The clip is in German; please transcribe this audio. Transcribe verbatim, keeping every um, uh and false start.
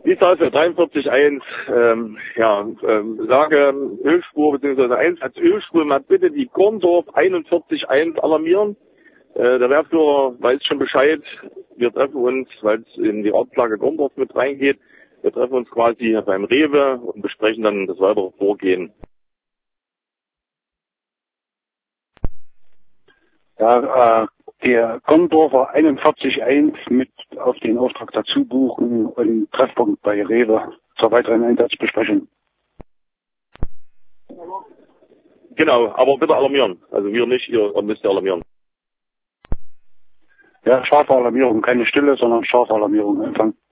Diesmal für dreiundvierzig eins, ähm, ja, ähm, sage Ölspur bzw. Einsatz Ölspur, mal bitte die Gondorf einundvierzig eins alarmieren. Äh, der Wehrführer weiß schon Bescheid. Wir treffen uns, weil es in die Ortslage Gondorf mit reingeht. Wir treffen uns quasi beim Rewe und besprechen dann das weitere Vorgehen. Ja, äh, der Gondorfer einundvierzig eins mit auf den Auftrag dazu buchen und Treffpunkt bei Rewe zur weiteren Einsatzbesprechung. Genau, aber bitte alarmieren. Also wir nicht, ihr müsst alarmieren. Ja, scharfe Alarmierung, keine Stille, sondern scharfe Alarmierung. Empfang.